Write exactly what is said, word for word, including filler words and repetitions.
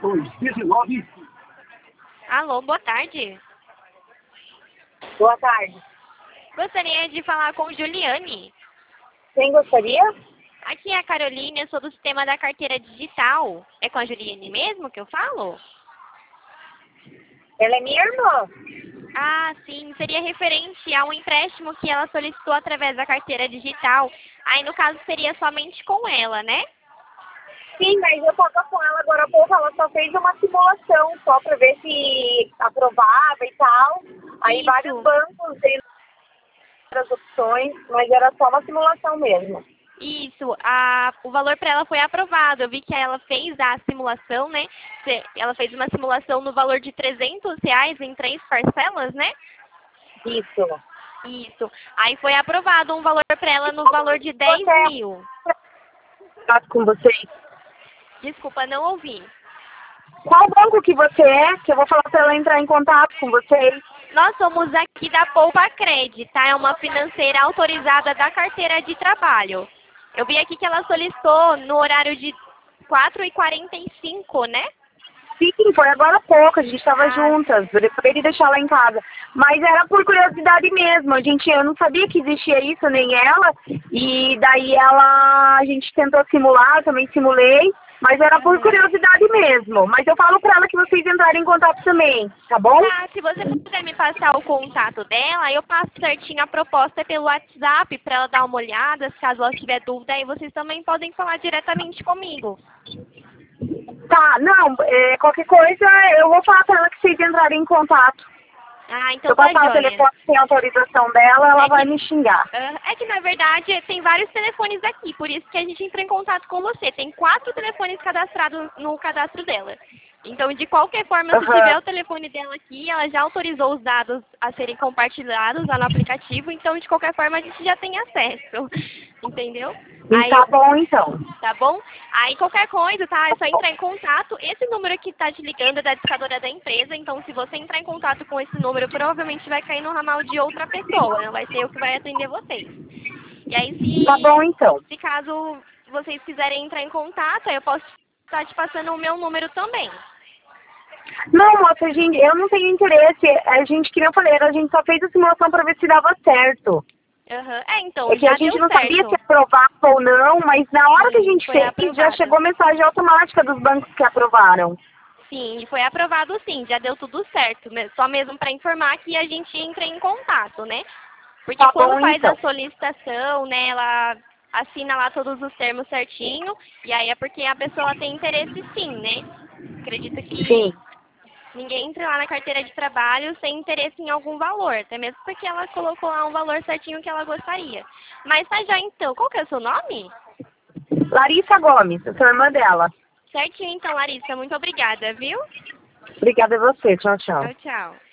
dois dezenove. Alô, boa tarde. Boa tarde. Gostaria de falar com Juliane. Quem gostaria? Aqui é a Caroline, eu sou do sistema da carteira digital. É com a Juliane mesmo que eu falo? Ela é minha irmã. Ah, sim. Seria referente a um empréstimo que ela solicitou através da carteira digital. Aí, no caso, seria somente com ela, né? Sim, mas eu tava com ela agora há pouco, ela só fez uma simulação só para ver se aprovava e tal. Aí Isso. vários bancos têm outras opções, mas era só uma simulação mesmo. Isso, a, o valor para ela foi aprovado. Eu vi que ela fez a simulação, né? Se- Ela fez uma simulação no valor de trezentos reais em três parcelas, né? Isso. Isso. Aí foi aprovado um valor para ela no valor de dez mil. Contato com vocês. Desculpa, não ouvi. Qual banco que você é? Que eu vou falar para ela entrar em contato com vocês. Nós somos aqui da Poupa Cred, tá? É uma financeira autorizada da carteira de trabalho. Eu vi aqui que ela solicitou no horário de quatro e quarenta e cinco, né? Sim, foi agora há pouco, a gente estava Ah. juntas, eu depois de deixar ela em casa. Mas era por curiosidade mesmo, a gente, eu não sabia que existia isso, nem ela, e daí ela, a gente tentou simular, eu também simulei, mas era por Uhum. curiosidade mesmo. Mas eu falo pra ela que vocês entrarem em contato também, tá bom? Tá, se você puder me passar o contato dela, eu passo certinho a proposta pelo WhatsApp para ela dar uma olhada, caso ela tiver dúvida, aí vocês também podem falar diretamente comigo. Tá, não, é, qualquer coisa eu vou falar pra ela que vocês entrarem em contato. Ah, Se então eu tá passar o joia. telefone sem autorização dela, ela É vai que- me xingar. Ah, É que, na verdade, tem vários telefones aqui, por isso que a gente entrou em contato com você. Tem quatro telefones cadastrados no cadastro dela. Então, de qualquer forma, se Aham. tiver o telefone dela aqui, ela já autorizou os dados a serem compartilhados lá no aplicativo, então, de qualquer forma, a gente já tem acesso. Entendeu? Aí, Tá bom então. tá bom? Aí, qualquer coisa, tá? É só entrar em contato. Esse número que tá te ligando é da discadora da empresa, então, se você entrar em contato com esse número, provavelmente vai cair no ramal de outra pessoa, não vai ser eu que vai atender vocês. E aí, se, Tá bom então. se caso vocês quiserem entrar em contato, aí eu posso estar te passando o meu número também. Não, moça, a gente, eu não tenho interesse. A gente, que nem eu falei, a gente só fez a simulação para ver se dava certo. Aham. É, então, É que já a gente deu não certo. sabia se aprovava ou não, mas na hora que a Sim, gente foi fez, já aprovado. chegou mensagem automática dos bancos que aprovaram. Sim, foi aprovado sim, já deu tudo certo. me- Só mesmo para informar que a gente entra em contato, né? Porque Tá quando bom, faz então. a solicitação, né, ela assina lá todos os termos certinho, e aí é porque a pessoa tem interesse sim, né? Acredito que Sim. ninguém entra lá na carteira de trabalho sem interesse em algum valor, até mesmo porque ela colocou lá um valor certinho que ela gostaria. Mas tá já então, qual que é o seu nome? Larissa Gomes, eu sou irmã dela. Certinho então, Larissa, muito obrigada, viu? Obrigada a você. Tchau, tchau. Tchau, tchau.